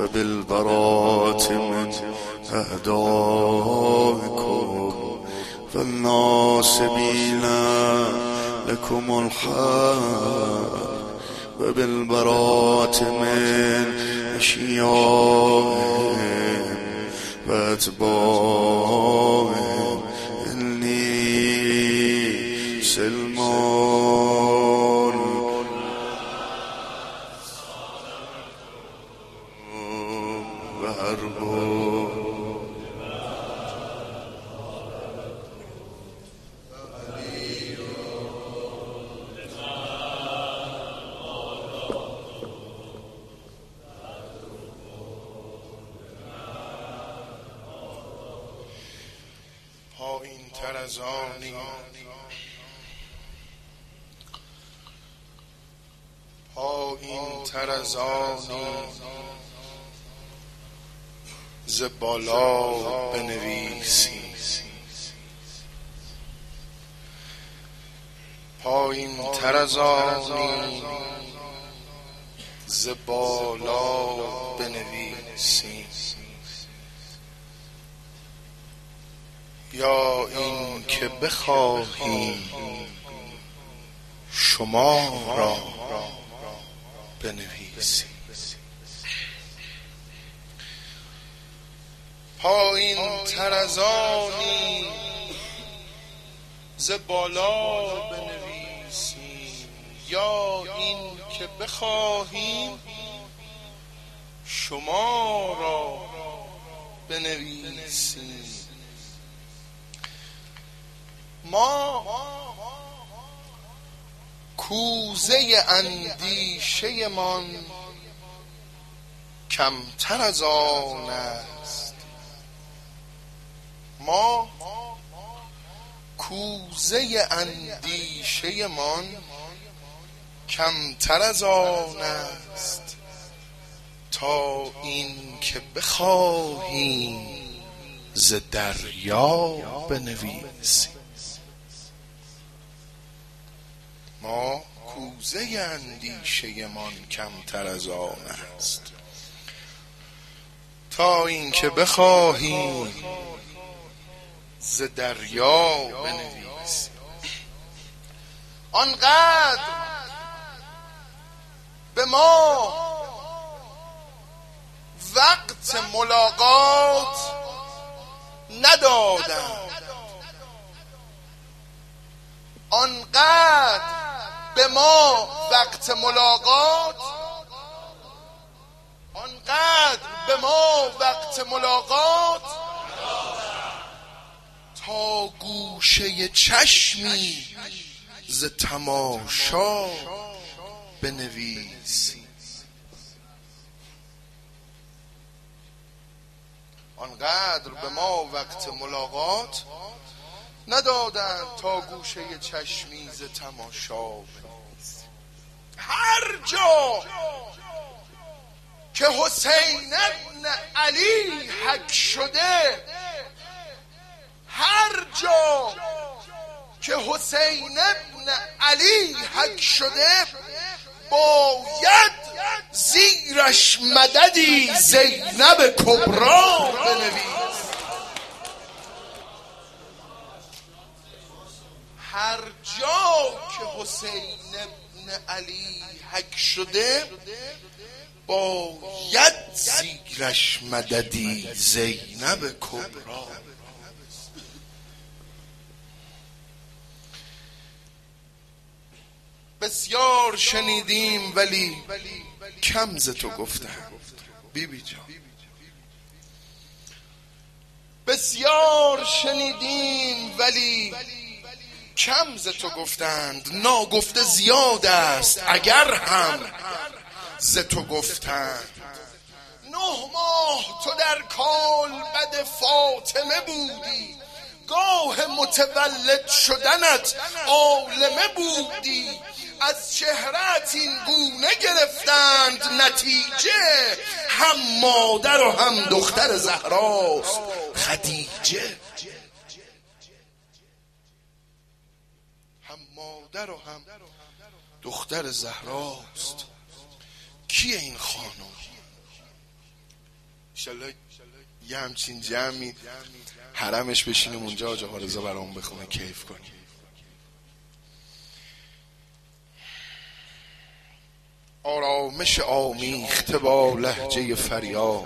و بالبرات من اعدائكم والناصبين لكم الحق و بالبرات من اشیائهم و اتباعهم انی سلمان و حرب پایین تر از آنی پایین تر از آنی ز بالا بنویسی پایین تر از آنی ز بالا بنویسی یا این که بخواهیم شما را بنویسی پایین تر از آنی ز بالا بنویسیم یا این که بخواهیم شما را بنویسیم ما کوزه اندیشه من کمتر از آن است ما کوزه اندیشه من کمتر از آن است تا این که بخواهیم ز دریا بنویسیم ما کوزه اندیشه من کمتر از آن است تا این که بخواهیم ز دریا بنویسیم آنقدر به ما وقت ملاقات ندادند آنقدر به ما وقت ملاقات آنقدر به ما وقت ملاقات تا گوشه چشمی ز تماشا بنویسی آنقدر به ما وقت ملاقات ندادند تا گوشه چشمی ز تماشا بنویسی هر جا که حسین ابن علی حک شده هر جا که حسین ابن علی حک شده باید زیرش مددی زینب کبرا بنویس هر جا که حسین ابن علی حک شده باید زیرش مددی زینب کبرا بسیار شنیدیم ولی کم ز تو گفتند بیبی جان بسیار شنیدیم ولی کم ز تو گفتند ناگفته زیاد است اگر هم ز تو گفتند 9 ماه تو در کالبد فاطمه بودی گاه متولد شدنت عالمه بودی از چهره‌ات این گونه گرفتند نتیجه هم مادر و هم دختر زهراست خدیجه هم مادر و هم دختر زهراست کیه این خانم انشالله یه همچین جمعی حرمش بشینیم اونجا آقا رضا برامون بخونه کیف کنیم. آرامش آمیخته با لهجه فریاد،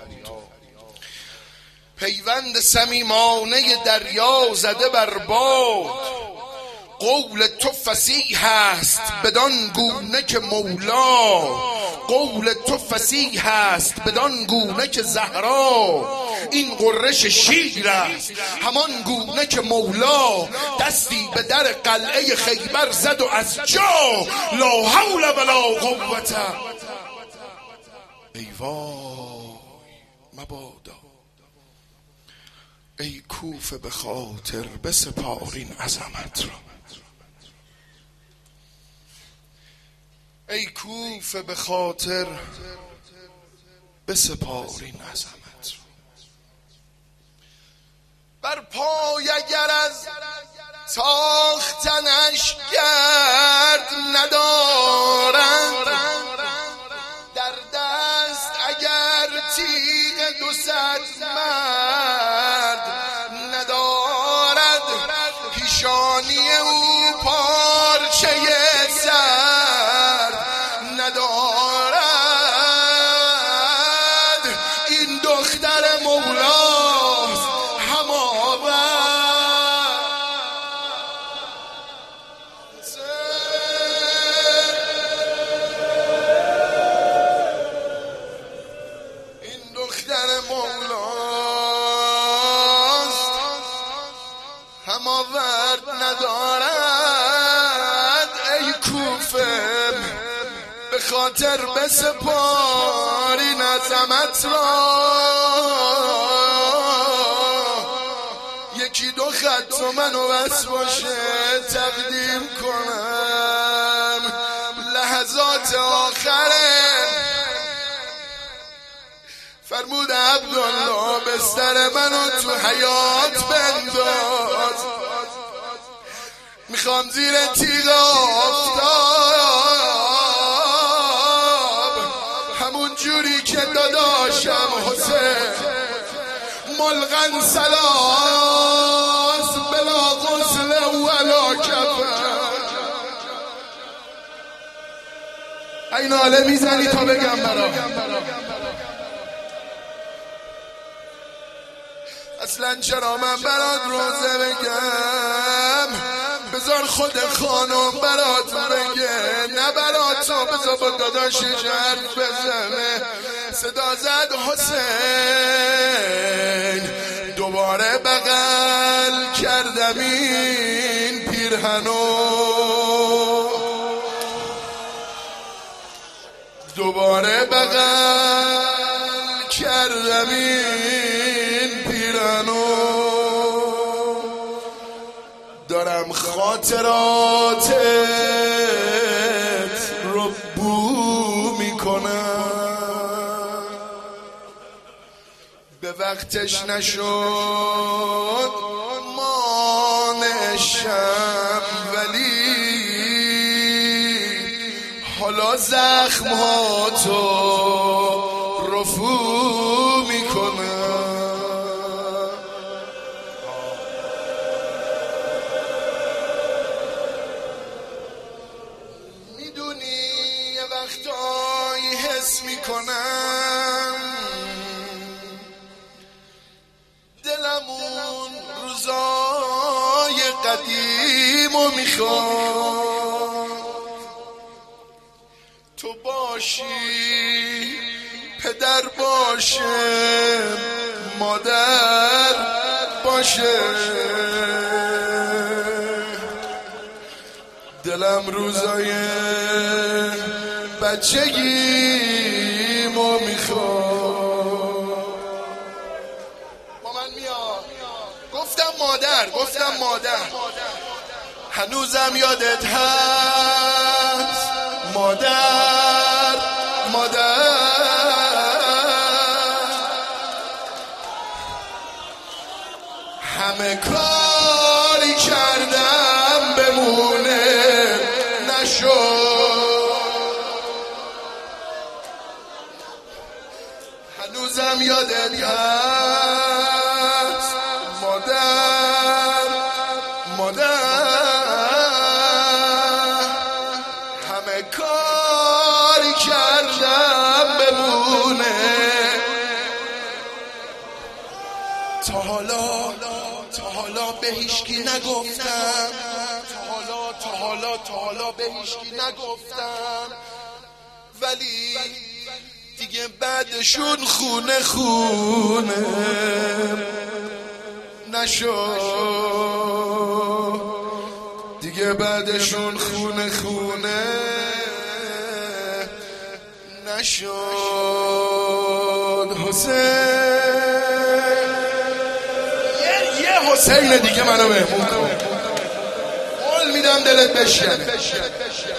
پیوند صمیمانه دریا زده بر باد. قول تو فصیح است بدان گونه که مولا، قول تو فصیح است بدان گونه که زهرا. این قرش شیر است همان گونه که مولا، دستی به در قلعه خیبر زد و از جا لا حول ولا قوت. ای وای مبادا ای کوفه به خاطر بسپارین عظمت را، ای کوفه به خاطر بسپارین عظمت را. بر پای اگر از تاختنش گرد ندارند، در دست اگر تیغ 200 مرد ندارد، پیشانی او پارچه سرد ندارد. این دختر مولاست هماورد ندارد. ای کوفه به خاطر بسپارین عظمت را، یکی 2 خط و منو بس باشه تقدیم کنم. لحظات آخره فرمود عبدالله بستر منو تو حیات بنداز، میخوام زیر تیغ آفتاب همون جوری که داداشم حسین ملغن سلاس بلا غسل ولا کفن. این ناله میزنی تا بگم برا اصلا چرا من برات روزه بگم؟ بذار خود خانم برات بگه، نه برات تو بذار با داداشش حرف بزنه. صدا زد حسین، دوباره بغل کردم این پیرهنو، دوباره بغل کردم این پیرهنو. دارم خاطراتت رو بو میکنم، به وقتش نشد مانشم، ولی حالا زخماتو رفو میکنم. میدونی یه وقتایی حس میکنم دلمون روزای قدیمو میخواد. تو باشی پدر باشه مادر باشه، دلم روزای بچگیمو میخواد. با من میاد گفتم مادر هنوزم یادت هست مادر همه کاری کردم بمونه نشد، هنوز بازم یادت هست مادر همه کاری کردم بمونه تا حالا به هیچکی نگفتم تا حالا به هیچکی نگفتم ولی دیگه بعدشون خونه نشد دیگه بعدشون خونه نشد حسین یه حسین دیگه منو مهمون کن قول میدم دلت بشکنه